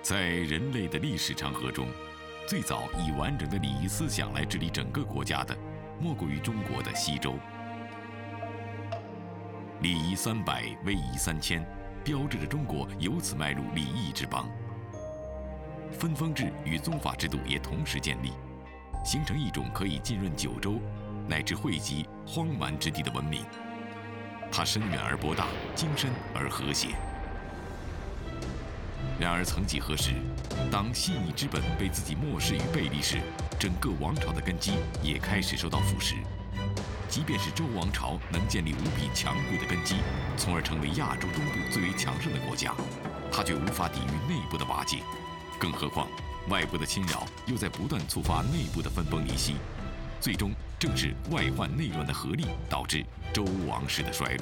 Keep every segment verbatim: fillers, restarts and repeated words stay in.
在人类的历史长河中，最早以完整的礼仪思想来治理整个国家的，莫过于中国的西周。礼仪三百，威仪三千，标志着中国由此迈入礼仪之邦。分封制与宗法制度也同时建立，形成一种可以浸润九州乃至汇集荒蛮之地的文明。它深远而博大，精深而和谐。然而曾几何时，当信义之本被自己漠视与背离时，整个王朝的根基也开始受到腐蚀。即便是周王朝能建立无比强固的根基，从而成为亚洲中部最为强盛的国家，它却无法抵御内部的瓦解。更何况，外部的侵扰又在不断触发内部的分崩离析，最终正是外患内乱的合力，导致周王室的衰落。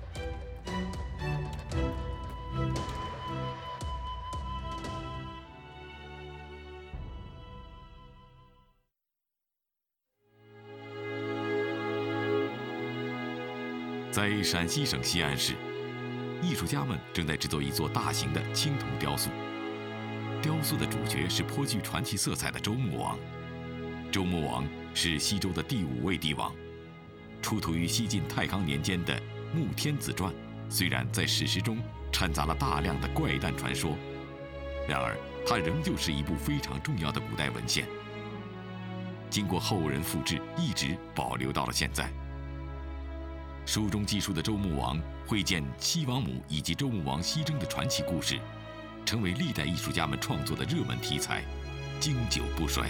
在陕西省西安市，艺术家们正在制作一座大型的青铜雕塑。雕塑的主角是颇具传奇色彩的周穆王。周穆王是西周的第五位帝王，出土于西晋太康年间的《穆天子传》，虽然在史实中掺杂了大量的怪诞传说，然而它仍旧是一部非常重要的古代文献。经过后人复制，一直保留到了现在。书中记述的周穆王会见西王母以及周穆王西征的传奇故事，成为历代艺术家们创作的热门题材，经久不衰。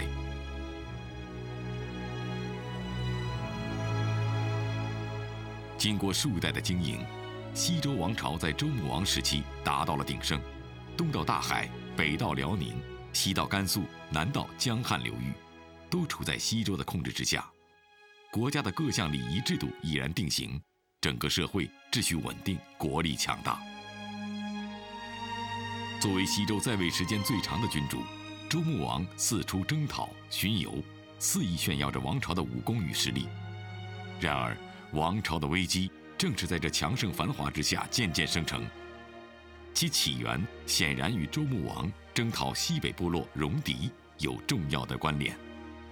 经过数代的经营，西周王朝在周穆王时期达到了鼎盛，东到大海，北到辽宁，西到甘肃，南到江汉流域，都处在西周的控制之下。国家的各项礼仪制度已然定型，整个社会秩序稳定，国力强大。作为西周在位时间最长的君主，周穆王四处征讨巡游，肆意炫耀着王朝的武功与实力。然而，王朝的危机正是在这强盛繁华之下渐渐生成，其起源显然与周穆王征讨西北部落戎狄有重要的关联。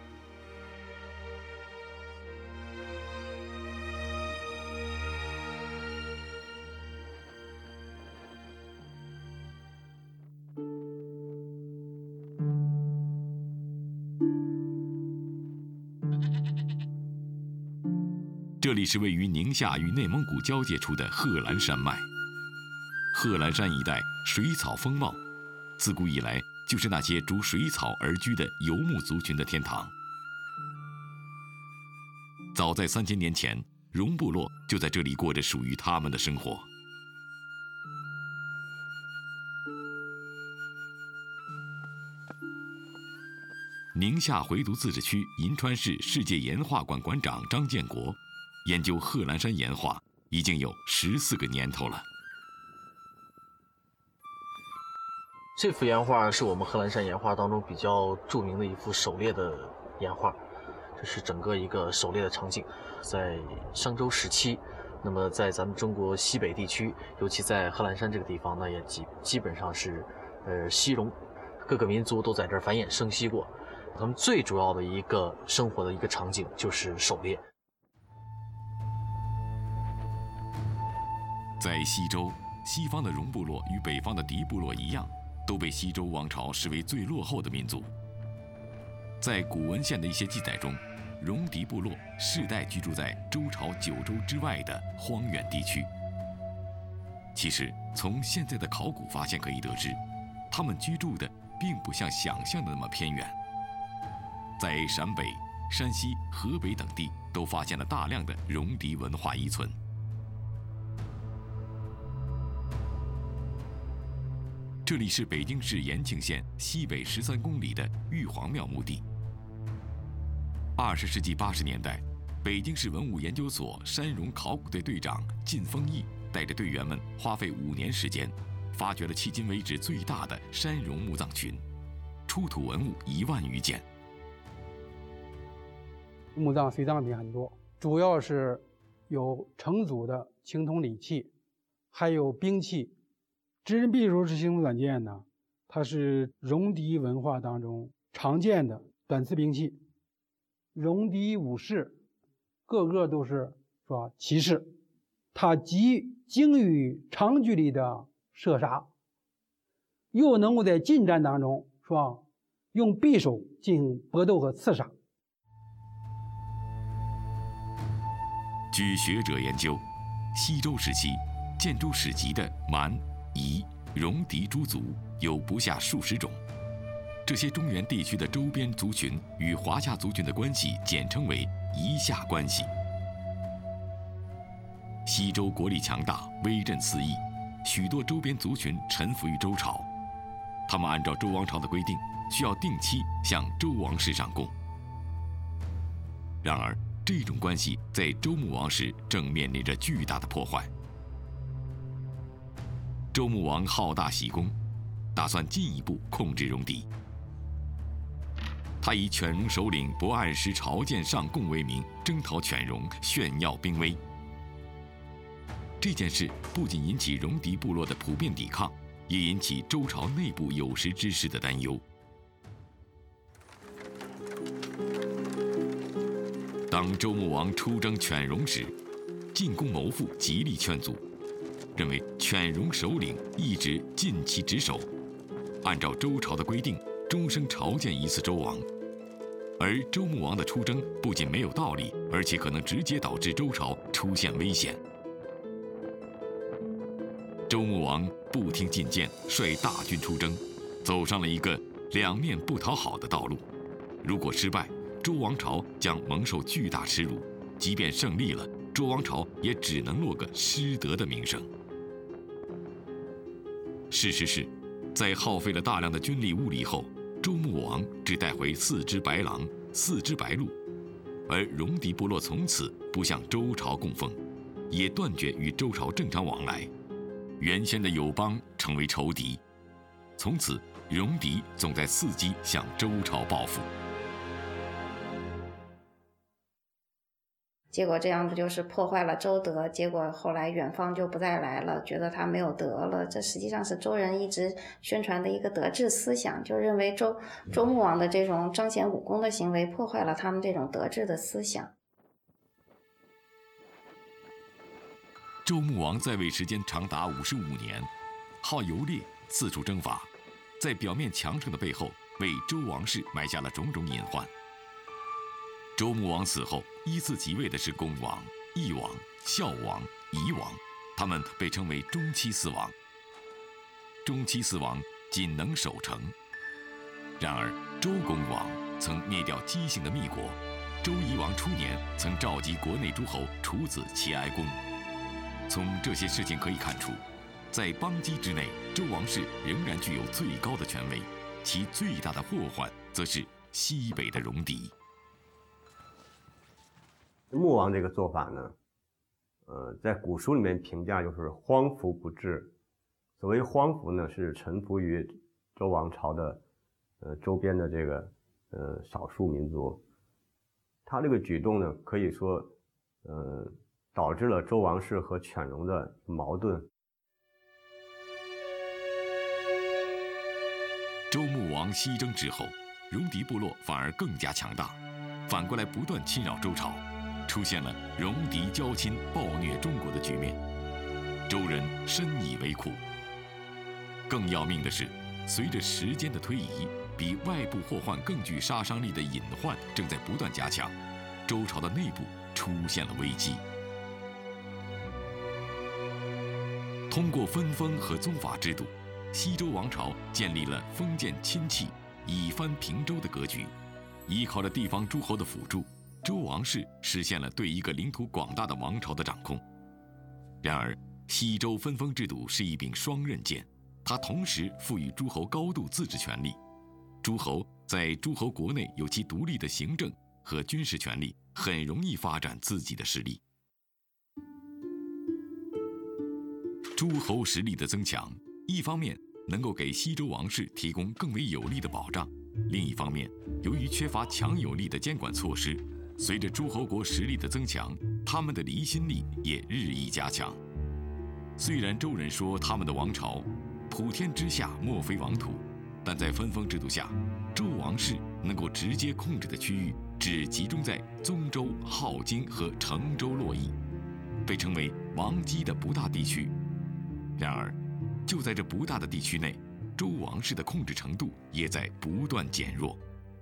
这里是位于宁夏与内蒙古交界处的贺兰山脉。贺兰山一带水草丰茂，自古以来就是那些逐水草而居的游牧族群的天堂。早在三千年前，戎部落就在这里过着属于他们的生活。宁夏回族自治区银川市世界岩画馆馆长张建国研究贺兰山岩画已经有十四个年头了。 这幅岩画是我们贺兰山岩画当中比较著名的一幅狩猎的岩画，这是整个一个狩猎的场景，在商周时期。那么在咱们中国西北地区，尤其在贺兰山这个地方呢，也基基本上是，呃，西戎，各个民族都在这儿繁衍生息过。他们最主要的一个生活的一个场景就是狩猎。 在西周，西方的戎部落与北方的狄部落一样，都被西周王朝视为最落后的民族。在古文献的一些记载中，戎狄部落世代居住在周朝九州之外的荒远地区。其实，从现在的考古发现可以得知，他们居住的并不像想象的那么偏远。在陕北、山西、河北等地都发现了大量的戎狄文化遗存。这里是北京市延庆县西北十三公里的玉皇庙墓地。二十世纪八十年代，北京市文物研究所山戎考古队队长靳丰毅带着队员们花费五年时间，发掘了迄今为止最大的山戎墓葬群，出土文物一万余件。 墓葬随葬品很多，主要是有成组的青铜礼器，还有兵器。知人匕首是青铜短剑呢， 它是戎狄文化当中常见的短刺兵器。戎狄武士个个都是是吧骑士，他既精于长距离的射杀，又能够在近战当中是吧用匕首进行搏斗和刺杀。 据学者研究，西周时期建筑史籍的蛮、夷、戎狄诸族有不下数十种。这些中原地区的周边族群与华夏族群的关系简称为夷夏关系。西周国力强大，威震四夷，许多周边族群臣服于周朝。他们按照周王朝的规定，需要定期向周王室上贡。然而，这种关系在周穆王时正面临着巨大的破坏。周穆王好大喜功，打算进一步控制戎狄。他以犬戎首领不按时朝见上贡为名，征讨犬戎，炫耀兵威。这件事不仅引起戎狄部落的普遍抵抗，也引起周朝内部有识之士的担忧。当周穆王出征犬戎时，进攻谋父极力劝阻，认为犬戎首领一直尽其职守，按照周朝的规定，终生朝见一次周王。而周穆王的出征不仅没有道理，而且可能直接导致周朝出现危险。周穆王不听进谏，率大军出征，走上了一个两面不讨好的道路。如果失败，周王朝将蒙受巨大耻辱；即便胜利了，周王朝也只能落个失德的名声。事实是，在耗费了大量的军力物力后，周穆王只带回四只白狼、四只白鹿，而戎狄部落从此不向周朝供奉，也断绝与周朝正常往来。原先的友邦成为仇敌，从此戎狄总在伺机向周朝报复。 结果这样不就是破坏了周德，结果后来远方就不再来了，觉得他没有德了。这实际上是周人一直宣传的一个德治思想，就认为周周穆王的这种彰显武功的行为破坏了他们这种德治的思想。 周穆王在位时间长达五十五年，好游猎，四处征伐，在表面强盛的背后，为周王室埋下了种种隐患。周穆王死后，依次即位的是公王、义王、孝王、夷王，他们被称为中期四王。中期四王仅能守城。然而，周公王曾灭掉姬姓的密国，周夷王初年曾召集国内诸侯处子齐哀公。从这些事情可以看出，在邦畿之内，周王室仍然具有最高的权威，其最大的祸患则是西北的戎狄。 穆王这个做法呢，呃，在古书里面评价就是荒服不治。所谓荒服呢，是臣服于周王朝的呃周边的这个呃少数民族。他这个举动呢，可以说呃导致了周王室和犬戎的矛盾。 周穆王西征之后，戎狄部落反而更加强大，反过来不断侵扰周朝，出现了戎狄交侵、暴虐中国的局面。周人深以为苦。更要命的是，随着时间的推移，比外部祸患更具杀伤力的隐患正在不断加强，周朝的内部出现了危机。通过分封和宗法制度，西周王朝建立了封建亲戚、以藩平周的格局。依靠着地方诸侯的辅助，周王室实现了对一个领土广大的王朝的掌控。然而，西周分封制度是一柄双刃剑，它同时赋予诸侯高度自治权利。诸侯在诸侯国内有其独立的行政和军事权利，很容易发展自己的势力。诸侯实力的增强，一方面能够给西周王室提供更为有力的保障，另一方面，由于缺乏强有力的监管措施，随着诸侯国实力的增强，他们的离心力也日益加强。虽然周人说他们的王朝普天之下莫非王土， 但在分封制度下，周王室能够直接控制的区域只集中在宗周、镐京和成州洛邑，被称为王畿的不大地区。然而，就在这不大的地区内，周王室的控制程度也在不断减弱。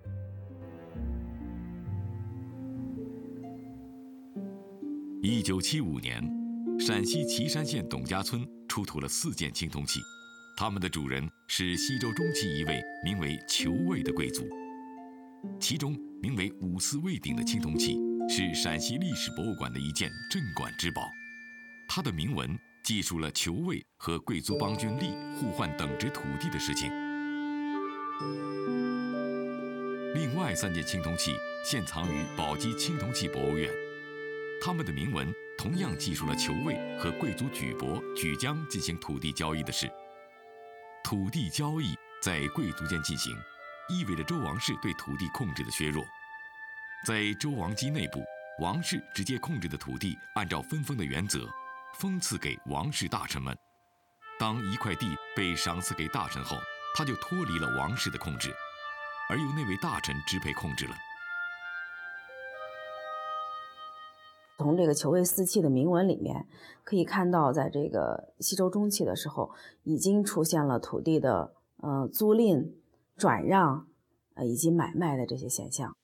一九七五年，陕西岐山县董家村出土了四件青铜器，它们的主人是西周中期一位名为裘卫的贵族。其中名为五四魏鼎的青铜器是陕西历史博物馆的一件镇馆之宝，它的铭文记述了裘卫和贵族邦君利互换等值土地的事情。另外三件青铜器现藏于宝鸡青铜器博物院，他们的铭文同样记述了裘卫和贵族举伯、举江进行土地交易的事。土地交易在贵族间进行，意味着周王室对土地控制的削弱。在周王畿内部，王室直接控制的土地按照分封的原则封赐给王室大臣们。当一块地被赏赐给大臣后，他就脱离了王室的控制，而由那位大臣支配控制了。 从这个裘卫四器的铭文里面可以看到，在这个西周中期的时候，已经出现了土地的呃租赁、转让呃以及买卖的这些现象。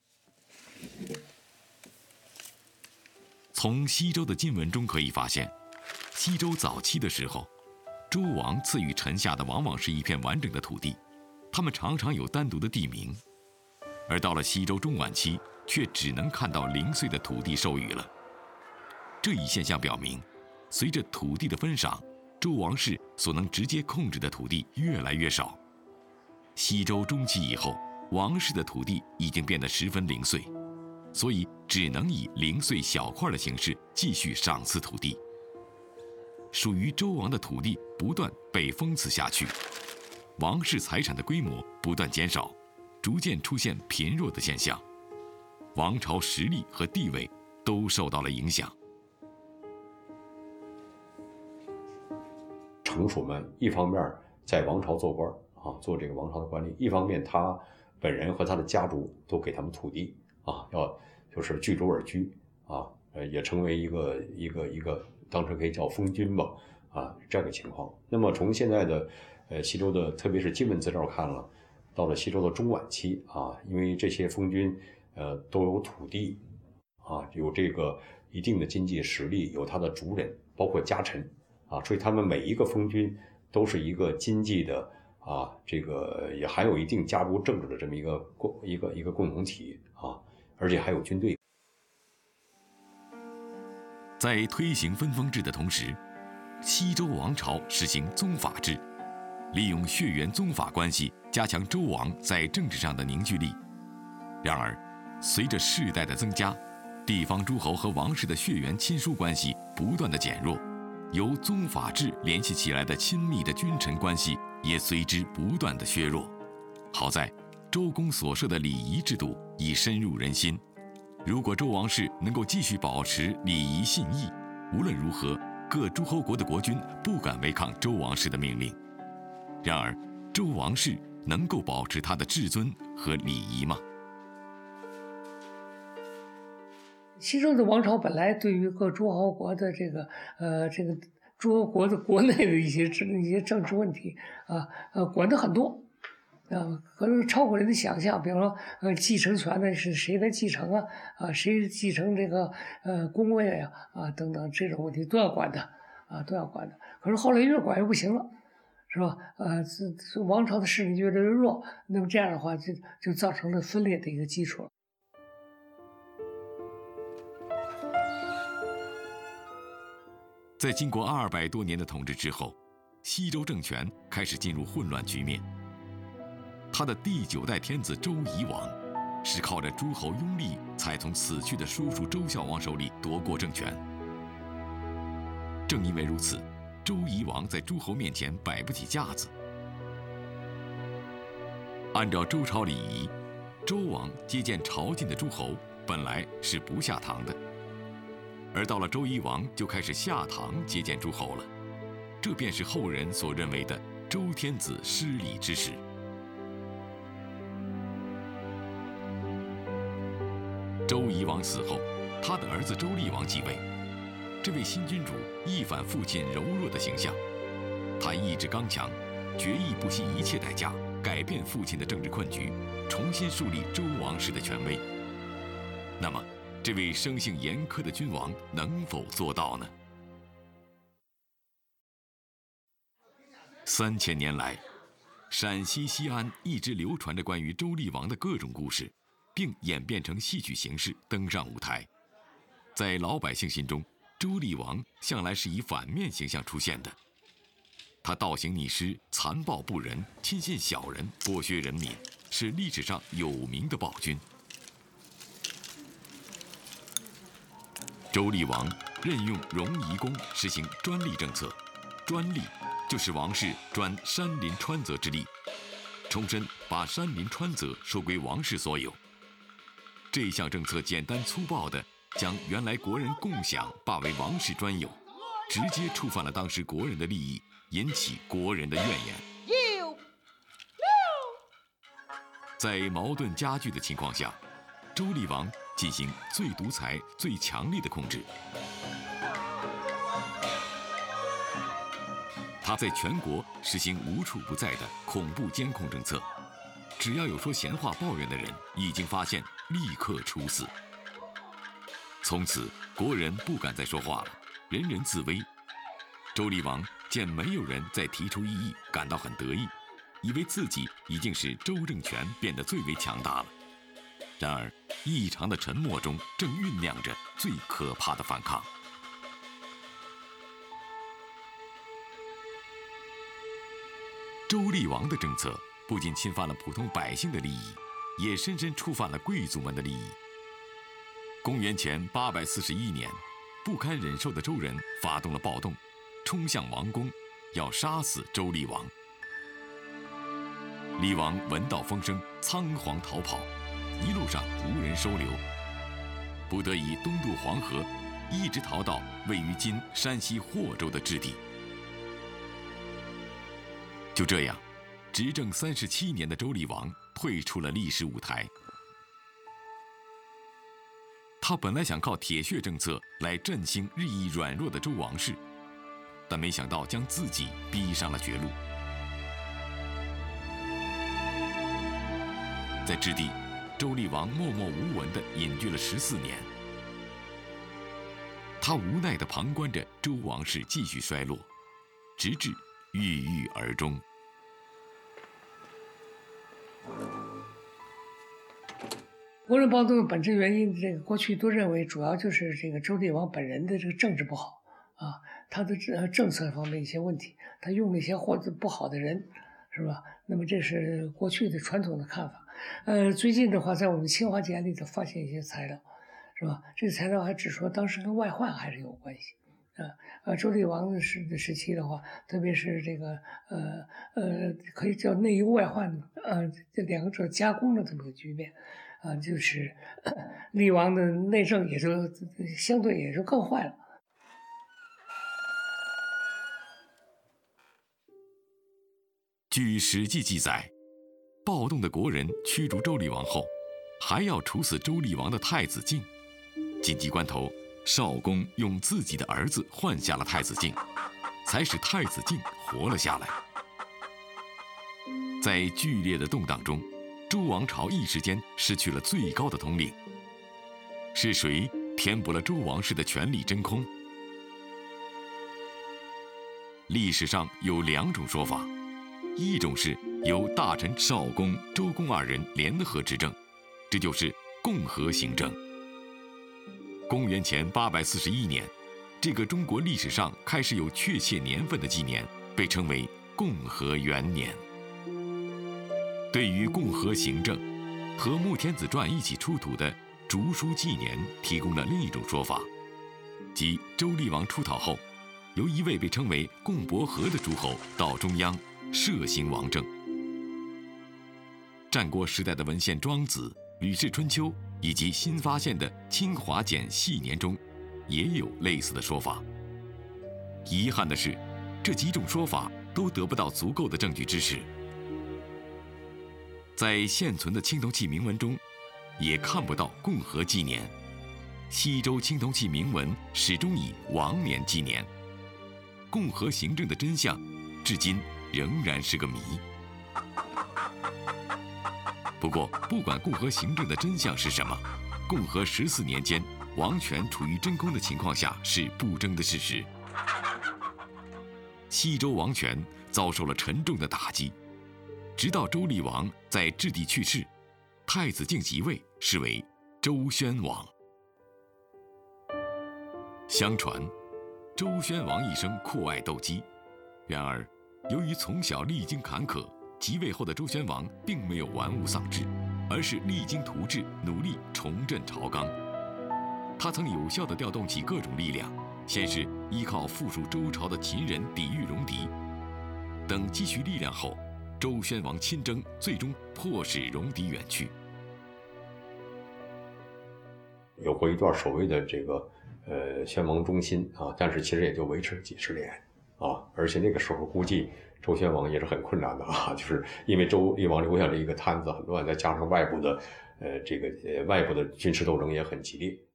从西周的金文中可以发现，西周早期的时候，周王赐予臣下的往往是一片完整的土地，他们常常有单独的地名；而到了西周中晚期，却只能看到零碎的土地授予了。这一现象表明，随着土地的分赏，周王室所能直接控制的土地越来越少。西周中期以后，王室的土地已经变得十分零碎，所以只能以零碎小块的形式继续赏赐土地。属于周王的土地不断被封赐下去，王室财产的规模不断减少，逐渐出现贫弱的现象，王朝实力和地位都受到了影响。 城属们一方面在王朝做官啊，做这个王朝的官吏，一方面他本人和他的家族都给他们土地啊，要就是据州而居啊，呃，也成为一个一个一个当时可以叫封君吧啊，这样的情况。那么从现在的呃西周的特别是金文资料看了，到了西周的中晚期啊，因为这些封君呃都有土地啊，有这个一定的经济实力，有他的族人，包括家臣。啊，所以他们每一个封君都是一个经济的啊，这个也含有一定家族政治的这么一个共一个一个共同体啊，而且还有军队。 在推行分封制的同时，西周王朝实行宗法制，利用血缘宗法关系加强周王在政治上的凝聚力。然而，随着世代的增加，地方诸侯和王室的血缘亲疏关系不断的减弱。由宗法制联系起来的亲密的君臣关系也随之不断的削弱。好在周公所设的礼仪制度已深入人心，如果周王室能够继续保持礼仪信义，无论如何，各诸侯国的国君不敢违抗周王室的命令。然而，周王室能够保持他的至尊和礼仪吗？ 西周的王朝本来对于各诸侯国的这个呃这个诸侯国的国内的一些政一些政治问题啊呃管得很多啊，可能超过人的想象。比方说呃继承权呢是谁来继承啊啊谁继承这个呃宫位啊啊等等这种问题都要管的啊都要管的。可是后来越管越不行了，是吧？呃这这王朝的势力越来越弱，那么这样的话就就造成了分裂的一个基础。 在经过二百多年的统治之后，西周政权开始进入混乱局面。他的第九代天子周夷王是靠着诸侯拥立才从死去的叔叔周孝王手里夺过政权。正因为如此，周夷王在诸侯面前摆不起架子。按照周朝礼仪，周王接见朝觐的诸侯本来是不下堂的。而到了周夷王就开始下堂接见诸侯了，这便是后人所认为的周天子失礼之时。 周夷王死后，他的儿子周厉王继位。这位新君主一反父亲柔弱的形象，他意志刚强，决意不惜一切代价改变父亲的政治困局，重新树立周王室的权威。那么，这位生性严苛的君王能否做到呢？三千年来，陕西西安一直流传着关于周厉王的各种故事，并演变成戏曲形式登上舞台。在老百姓心中，周厉王向来是以反面形象出现的。他倒行逆施，残暴不仁，亲信小人，剥削人民，是历史上有名的暴君。周厉王任用荣夷公实行专利政策，专利就是王室专山林川泽之利，重申把山林川泽收归王室所有。这项政策简单粗暴地将原来国人共享罢为王室专有，直接触犯了当时国人的利益，引起国人的怨言。在矛盾加剧的情况下，周厉王进行最独裁、最强力的控制。他在全国实行无处不在的恐怖监控政策，只要有说闲话抱怨的人，一经发现立刻处死。从此，国人不敢再说话了，人人自危。周厉王见没有人再提出异议，感到很得意，以为自己已经使周政权变得最为强大了。然而，异常的沉默中正酝酿着最可怕的反抗。周厉王的政策不仅侵犯了普通百姓的利益，也深深触犯了贵族们的利益。公元前八百四十一年，不堪忍受的周人发动了暴动，冲向王宫，要杀死周厉王。厉王闻到风声，仓皇逃跑，一路上无人收留，不得已东渡黄河，一直逃到位于今山西霍州的置地。就这样，执政三十七年的周厉王退出了历史舞台。他本来想靠铁血政策来振兴日益软弱的周王室，但没想到将自己逼上了绝路。在置地，周厉王默默无闻地隐居了十四年。他无奈地旁观着周王室继续衰落，直至郁郁而终。 国人暴动的本质原因，这个过去都认为主要就是这个周厉王本人的这个政治不好啊，他的政政策方面一些问题，他用了一些或者不好的人，是吧？那么这是过去的传统的看法。呃，最近的话，在我们清华简里头发现一些材料，是吧？这个材料还只说当时跟外患还是有关系。啊，呃，周厉王的时的时期的话，特别是这个呃呃，可以叫内忧外患，呃，这两者加工的这么个局面，啊，就是厉王的内政也就相对也就更坏了。 据《史记》记载，暴动的国人驱逐周厉王后，还要处死周厉王的太子敬。紧急关头，少公用自己的儿子换下了太子敬，才使太子敬活了下来。在剧烈的动荡中，周王朝一时间失去了最高的统领。是谁填补了周王室的权力真空？历史上有两种说法，一种是由大臣少公、周公二人联合执政，这就是共和行政。公元前八百四十一年，这个中国历史上开始有确切年份的纪年，被称为共和元年。对于共和行政，和《穆天子传》一起出土的竹书纪年提供了另一种说法，即周厉王出逃后，由一位被称为共伯和的诸侯到中央设行王政。战国时代的文献《庄子》《吕氏春秋》以及新发现的清华简系年中，也有类似的说法。遗憾的是，这几种说法都得不到足够的证据支持。在现存的青铜器铭文中， 也看不到共和纪年。西周青铜器铭文始终以王年纪年。共和行政的真相，至今仍然是个谜。不过，不管共和行政的真相是什么，共和十四年间王权处于真空的情况下是不争的事实。西周王权遭受了沉重的打击，直到周厉王在质地去世，太子敬即位，是为周宣王。相传，周宣王一生酷爱斗鸡，然而，由于从小历经坎坷，即位后的周宣王并没有玩物丧志，而是励精图治，努力重振朝纲。他曾有效地调动起各种力量，先是依靠附属周朝的秦人抵御戎狄，等积蓄力量后，周宣王亲征，最终迫使戎狄远去。 有过一段所谓的这个呃宣王中心啊，但是其实也就维持了几十年啊，而且那个时候估计周宣王也是很困难的啊，就是因为周厉王留下了一个摊子很乱，再加上外部的呃这个呃外部的军事斗争也很激烈。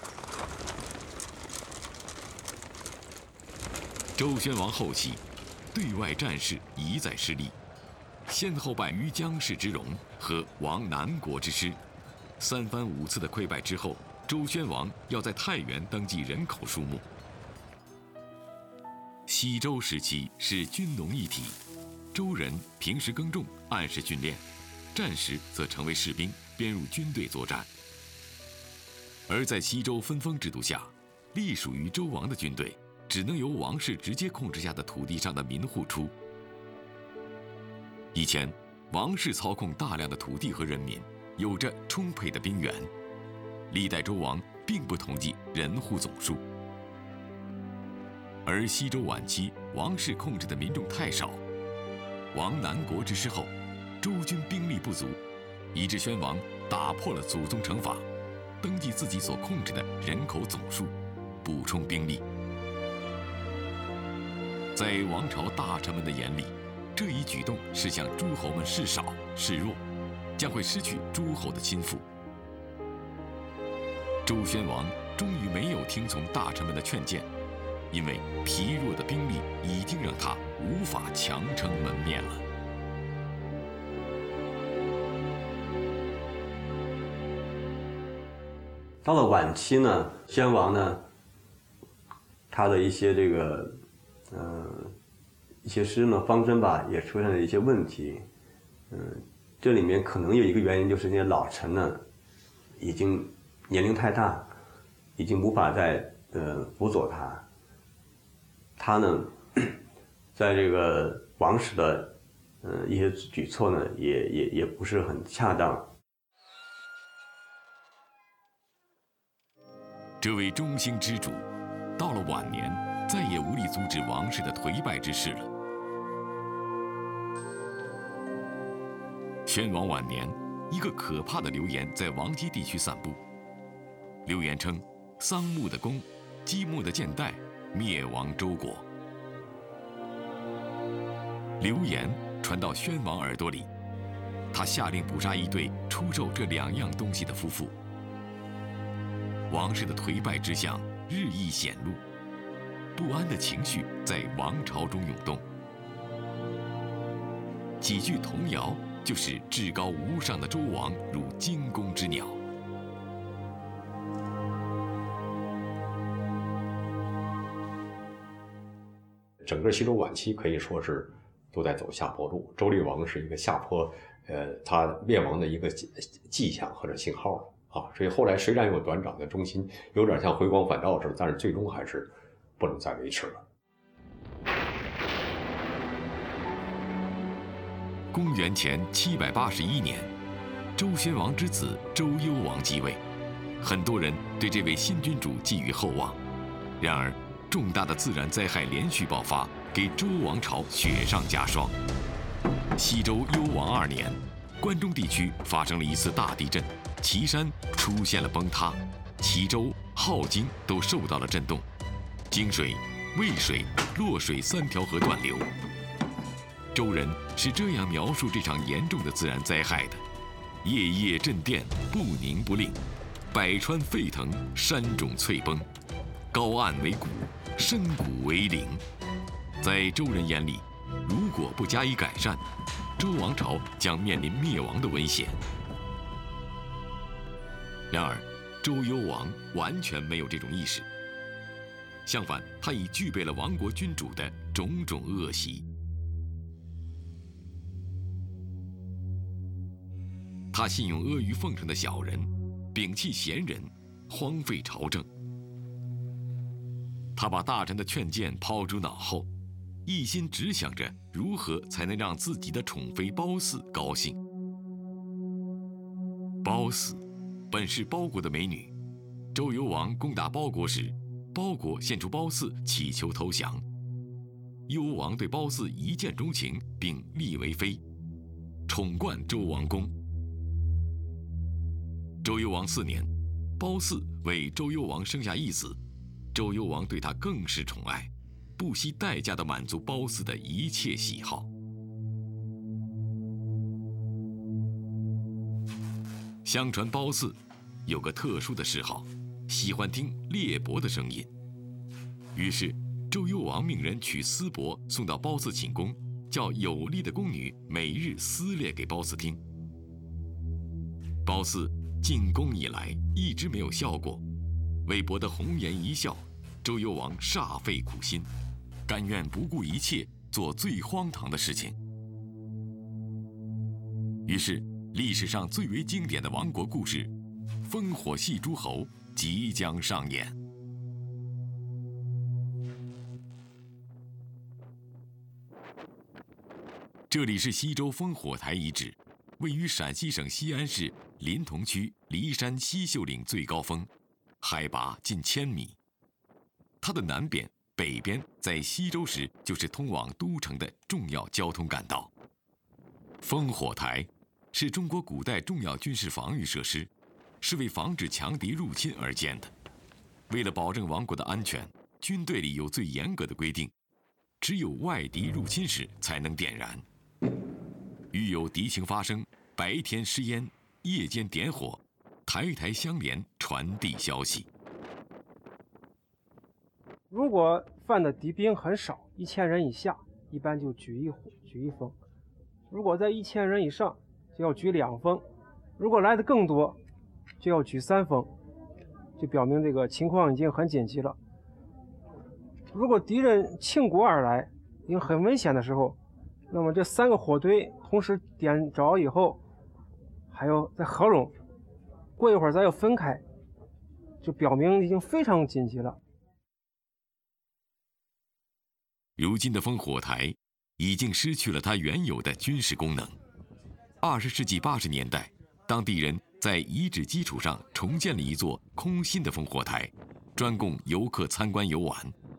周宣王后期，对外战事一再失利，先后败于姜氏之戎和亡南国之师，三番五次的溃败之后，周宣王要在太原登记人口数目。西周时期是军农一体，周人平时耕种，按时训练，战时则成为士兵，编入军队作战。而在西周分封制度下，隶属于周王的军队只能由王室直接控制下的土地上的民户出。以前，王室操控大量的土地和人民，有着充沛的兵源。历代周王并不统计人户总数。而西周晚期，王室控制的民众太少，亡南国之师后，周军兵力不足，以致宣王打破了祖宗成法，登记自己所控制的人口总数，补充兵力。在王朝大臣们的眼里，这一举动是向诸侯们示少示弱，将会失去诸侯的亲附。周宣王终于没有听从大臣们的劝谏，因为疲弱的兵力已经让他无法强撑门面了。 到了晚期呢，宣王呢，他的一些这个，呃，一些施政的方针吧，也出现了一些问题。嗯、呃，这里面可能有一个原因，就是那些老臣呢，已经年龄太大，已经无法再呃辅佐他。他呢，在这个王室的呃一些举措呢，也也也不是很恰当。 这位中兴之主，到了晚年，再也无力阻止王室的颓败之势了。宣王晚年，一个可怕的流言在王畿地区散布。流言称，桑木的弓，姬木的箭袋，灭亡周国。流言传到宣王耳朵里，他下令捕杀一对出售这两样东西的夫妇。王室的颓败之象日益显露，不安的情绪在王朝中涌动。几句童谣就使至高无上的周王如惊弓之鸟。 整个西周晚期可以说是都在走下坡路，周厉王是一个下坡，呃，他灭亡的一个迹象或者信号啊，所以后来虽然有短暂的中心，有点像回光返照似的，但是最终还是不能再维持了。 公元前七百八十一年，周宣王之子周幽王继位，很多人对这位新君主寄予厚望。然而，重大的自然灾害连续爆发，给周王朝雪上加霜。西周幽王二年，关中地区发生了一次大地震，岐山出现了崩塌，齐州、镐京都受到了震动，泾水、渭水、洛水三条河断流。周人是这样描述这场严重的自然灾害的： 夜夜震电，不宁不令，百川沸腾，山冢翠崩，高岸为谷，深谷为陵。在周人眼里，如果不加以改善，周王朝将面临灭亡的危险。然而，周幽王完全没有这种意识，相反，他已具备了亡国君主的种种恶习。他信用阿谀奉承的小人，摒弃贤人，荒废朝政。他把大臣的劝谏抛诸脑后，一心只想着如何才能让自己的宠妃褒姒高兴。褒姒本是褒国的美女，周幽王攻打褒国时，褒国献出褒姒乞求投降。幽王对褒姒一见钟情，并立为妃，宠冠周王宫。周幽王四年，褒姒为周幽王生下一子，周幽王对她更是宠爱，不惜代价地满足褒姒的一切喜好。相传褒姒有个特殊的嗜好，喜欢听裂帛的声音。于是周幽王命人取丝帛送到褒姒寝宫，叫有力的宫女每日撕裂给褒姒听。褒姒进宫以来一直没有笑过，为博得红颜一笑，周幽王煞费苦心，甘愿不顾一切做最荒唐的事情。于是历史上最为经典的亡国故事——烽火戏诸侯即将上演。这里是西周烽火台遗址，位于陕西省西安市临潼区骊山西秀岭最高峰，海拔近千米。它的南边、北边在西周时就是通往都城的重要交通干道。烽火台是中国古代重要军事防御设施，是为防止强敌入侵而建的。为了保证王国的安全，军队里有最严格的规定，只有外敌入侵时才能点燃。遇有敌情发生，白天施烟，夜间点火，台台相连，传递消息。 如果犯的敌兵很少，一千人以下，一般就举一火，举一封；如果在一千人以上，就要举两封；如果来的更多，就要举三封，就表明这个情况已经很紧急了。如果敌人倾国而来，已经很危险的时候，那么这三个火堆同时点着以后，还要再合拢，过一会儿再要分开，就表明已经非常紧急了。 如今的烽火台已经失去了它原有的军事功能。二十世纪八十年代，当地人在遗址基础上重建了一座空心的烽火台，专供游客参观游玩。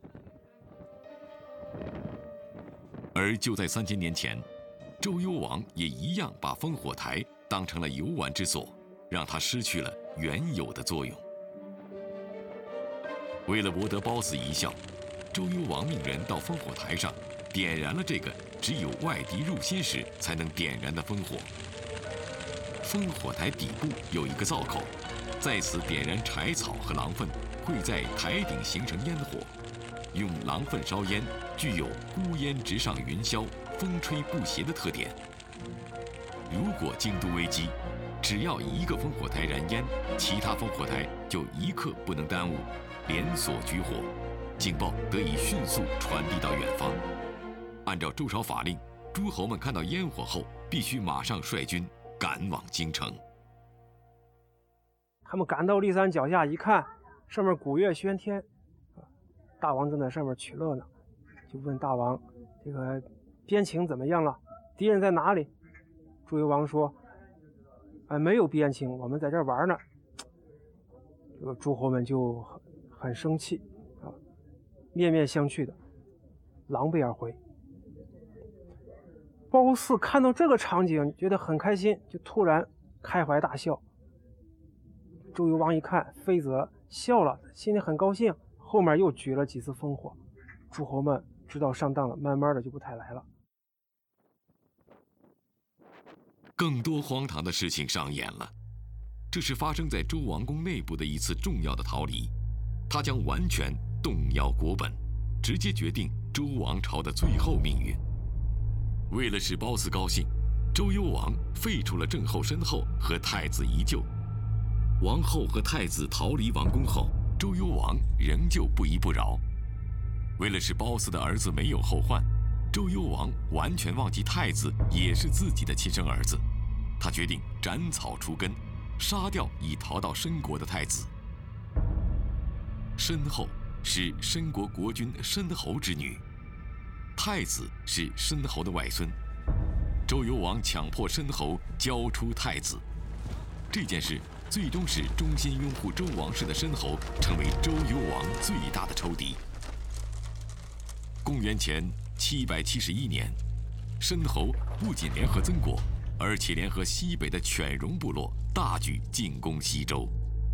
而就在三千年前，周幽王也一样把烽火台当成了游玩之所，让它失去了原有的作用。为了博得褒姒一笑，周幽王命人到烽火台上点燃了这个只有外敌入侵时才能点燃的烽火。烽火台底部有一个灶口，在此点燃柴草和狼粪，会在台顶形成烟火。用狼粪烧烟具有孤烟直上云霄、风吹不斜的特点。如果京都危机，只要一个烽火台燃烟，其他烽火台就一刻不能耽误，连锁举火，警报得以迅速传递到远方。按照周朝法令，诸侯们看到烟火后，必须马上率军赶往京城。 他们赶到骊山脚下一看，上面鼓乐喧天，大王正在上面取乐呢，就问大王：“这个边情怎么样了？敌人在哪里？”周幽王说：“哎，没有边情，我们在这儿玩呢。”这个诸侯们就很很生气啊，面面相觑的，狼狈而回。褒姒看到这个场景，觉得很开心，就突然开怀大笑。周幽王一看，妃子笑了，心里很高兴。后面又举了几次烽火，诸侯们知道上当了，慢慢的就不太来了。 更多荒唐的事情上演了。这是发生在周王宫内部的一次重要的逃离，它将完全动摇国本，直接决定周王朝的最后命运。为了使褒姒高兴，周幽王废除了郑后、申后和太子宜臼。王后和太子逃离王宫后，周幽王仍旧不依不饶。为了使褒姒的儿子没有后患，周幽王完全忘记太子也是自己的亲生儿子。他决定斩草除根，杀掉已逃到申国的太子。申后是申国国君申侯之女，太子是申侯的外孙。周幽王强迫申侯交出太子，这件事最终使忠心拥护周王室的申侯成为周幽王最大的仇敌。公元前七百七十一年，申侯不仅联合曾国，而且联合西北的犬戎部落，大举进攻西周。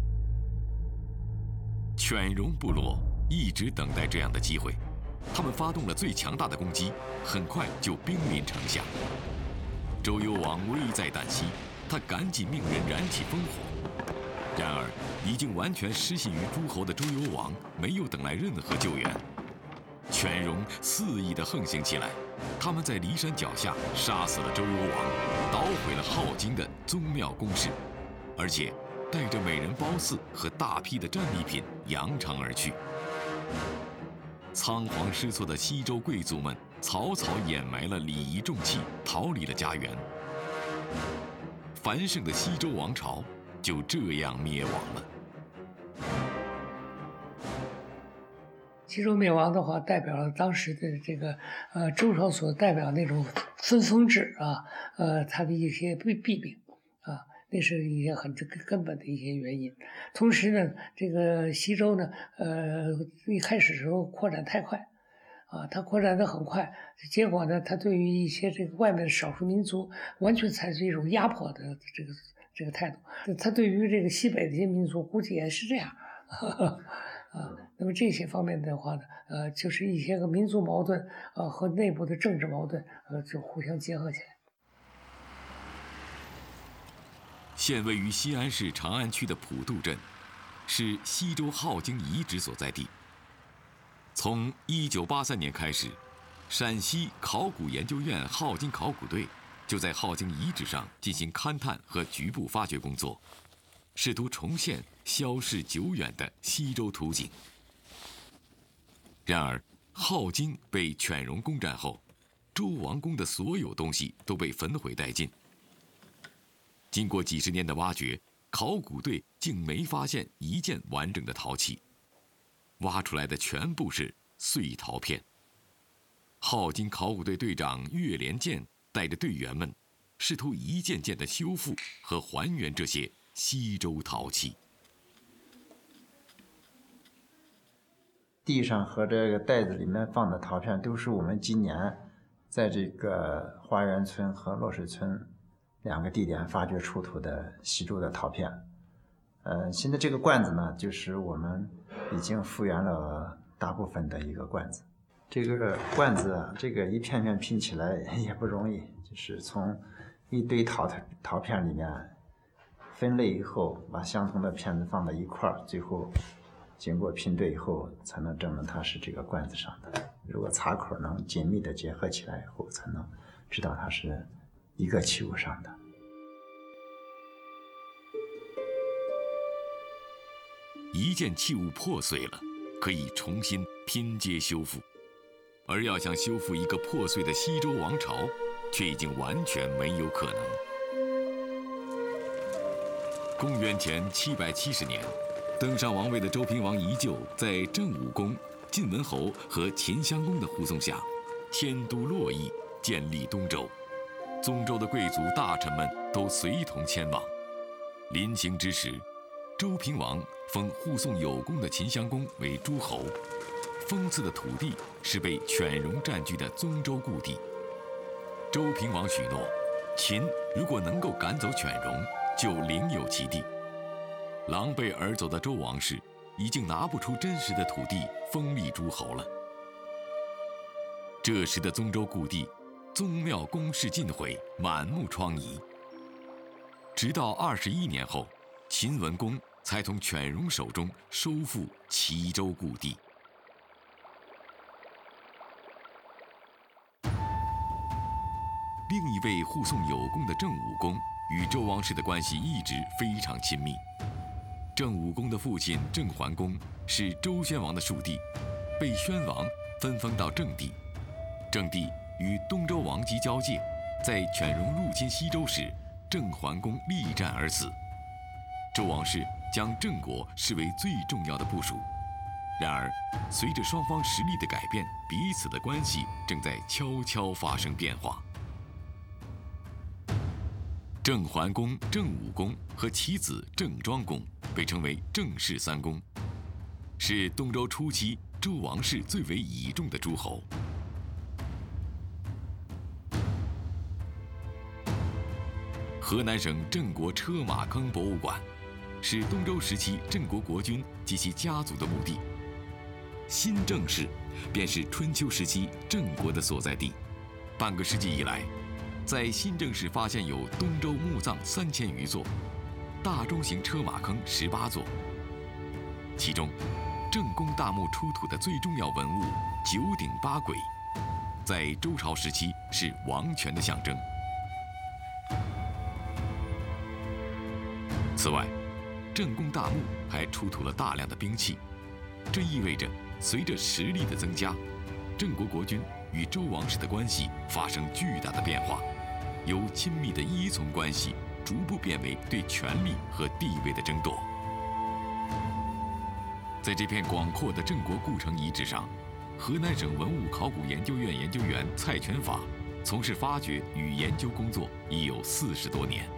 犬戎部落一直等待这样的机会，他们发动了最强大的攻击，很快就兵临城下。周幽王危在旦夕，他赶紧命人燃起烽火。然而，已经完全失信于诸侯的周幽王没有等来任何救援。犬戎肆意地横行起来，他们在骊山脚下杀死了周幽王，捣毁了镐京的宗庙宫室，而且带着美人褒姒和大批的战利品扬长而去。仓皇失措的西周贵族们草草掩埋了礼仪重器，逃离了家园。繁盛的西周王朝就这样灭亡了。 西周灭亡的话，代表了当时的这个呃周朝所代表那种分封制啊，呃，它的一些弊弊病啊，那是一些很根本的一些原因。同时呢，这个西周呢，呃，一开始时候扩展太快，啊，它扩展的很快，结果呢，它对于一些这个外面的少数民族，完全采取一种压迫的这个这个态度。它对于这个西北的一些民族，估计也是这样。呵呵啊，那么这些方面的话呢，呃，就是一些个民族矛盾啊、呃、和内部的政治矛盾，呃，就互相结合起来。 现位于西安市长安区的普渡镇，是西周镐京遗址所在地。从一九八三年开始，陕西考古研究院镐京考古队就在镐京遗址上进行勘探和局部发掘工作，试图重现消逝久远的西周图景。然而，镐京被犬戎攻占后，周王宫的所有东西都被焚毁殆尽。经过几十年的挖掘，考古队竟没发现一件完整的陶器，挖出来的全部是碎陶片。镐京考古队队长岳连建带着队员们，试图一件件地修复和还原这些西周陶器。 地上和这个袋子里面放的陶片，都是我们今年在这个花园村和落水村两个地点发掘出土的西周的陶片。呃，现在这个罐子呢，就是我们已经复原了大部分的一个罐子。这个罐子啊，这个一片片拼起来也不容易，就是从一堆陶陶片里面分类以后，把相同的片子放在一块儿，最后经过拼对以后，才能证明它是这个罐子上的。如果插口能紧密的结合起来以后，才能知道它是一个器物上的。 一件器物破碎了，可以重新拼接修复，而要想修复一个破碎的西周王朝，却已经完全没有可能。公元前七百七十年，登上王位的周平王宜臼在郑武公、晋文侯和秦襄公的护送下，迁都洛邑，建立东周。宗周的贵族大臣们都随同前往。临行之时，周平王封护送有功的秦襄公为诸侯，封赐的土地是被犬戎占据的宗周故地。周平王许诺，秦如果能够赶走犬戎，就领有其地。狼狈而走的周王室已经拿不出真实的土地封立诸侯了。这时的宗周故地，宗庙宫室尽毁，满目疮痍， 直到二十一年后，秦文公才从犬戎手中收复齐州故地。另一位护送有功的郑武公与周王室的关系一直非常亲密。郑武公的父亲郑桓公是周宣王的庶弟，被宣王分封到郑地。郑地与东周王姬交界，在犬戎入侵西周时，郑桓公力战而死。周王室将郑国视为最重要的部属。然而，随着双方实力的改变，彼此的关系正在悄悄发生变化。郑桓公、郑武公和其子郑庄公被称为郑氏三公，是东周初期周王室最为倚重的诸侯。河南省郑国车马坑博物馆是东周时期郑国国君及其家族的墓地。新郑氏便是春秋时期郑国的所在地。半个世纪以来，在新郑市发现有东周墓葬三千余座，大中型车马坑十八座。其中，郑公大墓出土的最重要文物九鼎八簋，在周朝时期是王权的象征。此外，郑公大墓还出土了大量的兵器，这意味着随着实力的增加，郑国国君与周王室的关系发生巨大的变化，由亲密的依从关系逐步变为对权力和地位的争夺。在这片广阔的郑国故城遗址上，河南省文物考古研究院研究员蔡全法从事发掘与研究工作已有四十多年。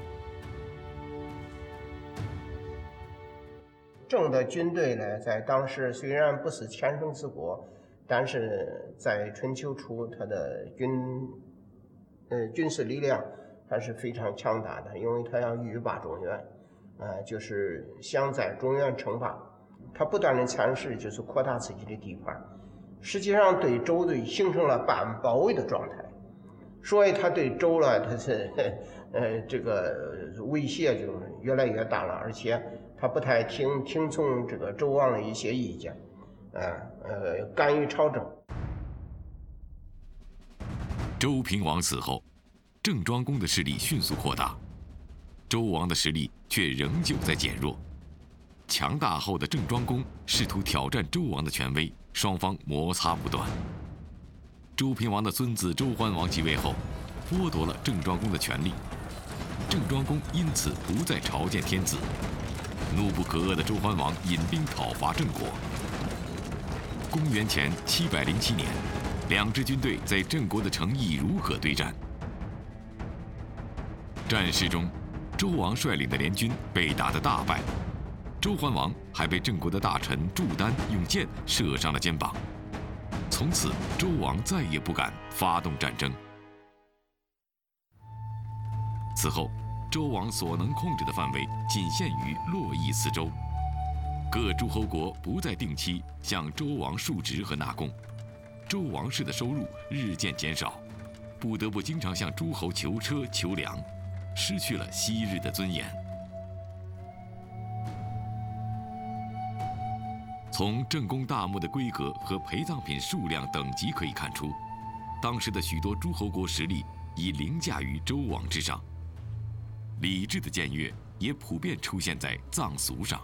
郑的军队呢，在当时虽然不是全盛之国，但是在春秋初，它的军呃军事力量还是非常强大的，因为它要欲霸中原，呃，就是想在中原称霸。它不断的蚕食，就是扩大自己的地盘，实际上对周队形成了半包围的状态，所以它对周呢，它是呃这个威胁就越来越大了，而且他不太听听从这个周王的一些意见，呃呃，干预朝政。 周平王死后，郑庄公的势力迅速扩大，周王的实力却仍旧在减弱。强大后的郑庄公试图挑战周王的权威，双方摩擦不断。周平王的孙子周桓王即位后，剥夺了郑庄公的权力，郑庄公因此不再朝见天子。怒不可遏的周桓王引兵讨伐郑国。公元前七百零七年，两支军队在郑国的城邑如河对战。战事中，周王率领的联军被打得大败，周桓王还被郑国的大臣祝丹用箭射伤了肩膀。从此，周王再也不敢发动战争。此后，周王所能控制的范围仅限于洛邑四州，各诸侯国不再定期向周王述职和纳贡，周王室的收入日渐减少，不得不经常向诸侯求车求粮，失去了昔日的尊严。从郑公大墓的规格和陪葬品数量等级可以看出，当时的许多诸侯国实力已凌驾于周王之上。礼制的僭越也普遍出现在葬俗上。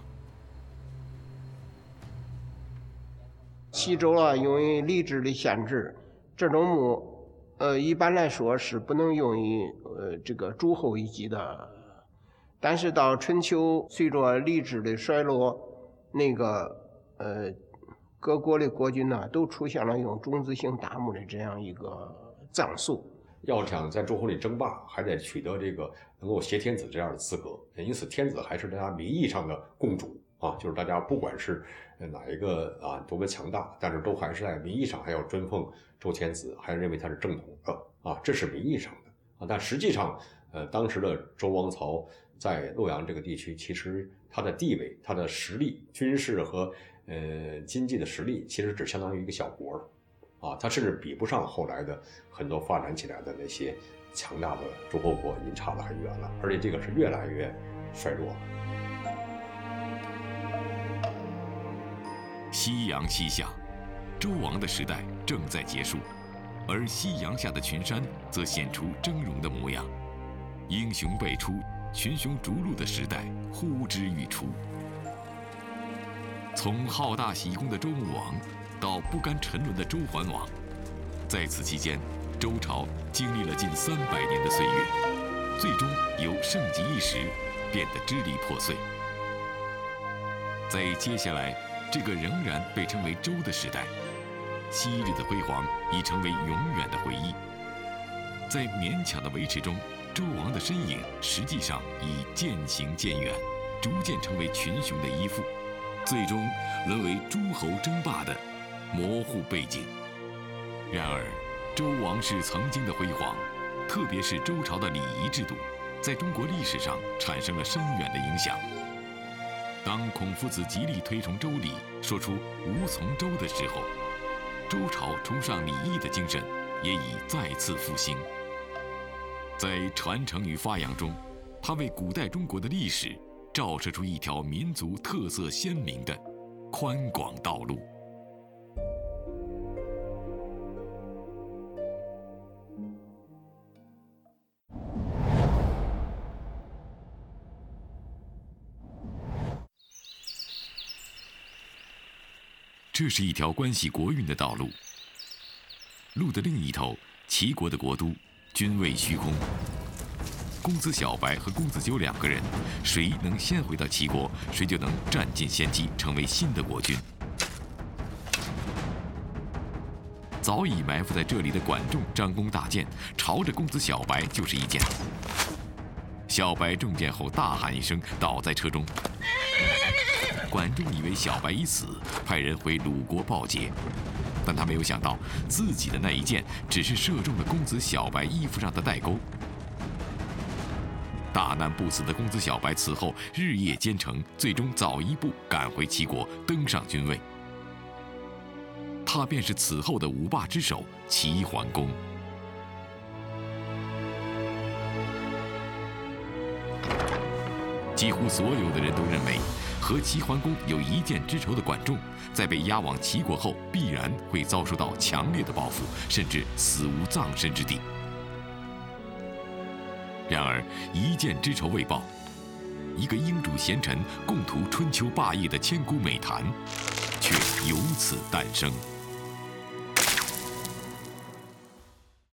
西周啊，因为礼制的限制，这种墓，呃，一般来说是不能用于呃这个诸侯一级的。但是到春秋，随着礼制的衰落，那个呃各国的国君呢，都出现了用种子型大墓的这样一个葬俗。 要想在诸侯里争霸，还得取得这个能够挟天子这样的资格，因此天子还是大家名义上的共主啊，就是大家不管是哪一个啊多么强大，但是都还是在名义上还要尊奉周天子，还认为他是正统的啊，这是名义上的啊，但实际上，呃，当时的周王朝在洛阳这个地区，其实他的地位、他的实力、军事和呃经济的实力，其实只相当于一个小国了。啊，它甚至比不上后来的很多发展起来的那些强大的诸侯国已经差得很远了，而且这个是越来越衰弱了。 夕阳西下，周王的时代正在结束，而夕阳下的群山则显出峥嵘的模样。英雄辈出，群雄逐鹿的时代呼之欲出。从好大喜功的周穆王到不甘沉沦的周桓王，在此期间，周朝经历了近三百年的岁月，最终由盛极一时变得支离破碎。在接下来这个仍然被称为周的时代，昔日的辉煌已成为永远的回忆。在勉强的维持中，周王的身影实际上已渐行渐远，逐渐成为群雄的依附，最终沦为诸侯争霸的模糊背景。然而，周王室曾经的辉煌，特别是周朝的礼仪制度，在中国历史上产生了深远的影响。当孔夫子极力推崇周礼，说出无从周的时候，周朝崇尚礼义的精神也已再次复兴。在传承与发扬中，它为古代中国的历史照射出一条民族特色鲜明的宽广道路。这是一条关系国运的道路，路的另一头，齐国的国都均位虚空。公子小白和公子纠两个人，谁能先回到齐国，谁就能占尽先机，成为新的国君。早已埋伏在这里的管仲、张弓大箭，朝着公子小白就是一箭。小白中箭后大喊一声，倒在车中。管仲以为小白已死，派人回鲁国报捷，但他没有想到自己的那一箭只是射中了公子小白衣服上的带钩。大难不死的公子小白此后日夜兼程，最终早一步赶回齐国，登上君位。他便是此后的五霸之首齐桓公。几乎所有的人都认为，和齐桓公有一箭之仇的管仲，在被押往齐国后，必然会遭受到强烈的报复，甚至死无葬身之地。然而，一箭之仇未报，一个英主贤臣共图春秋霸业的千古美谈，却由此诞生。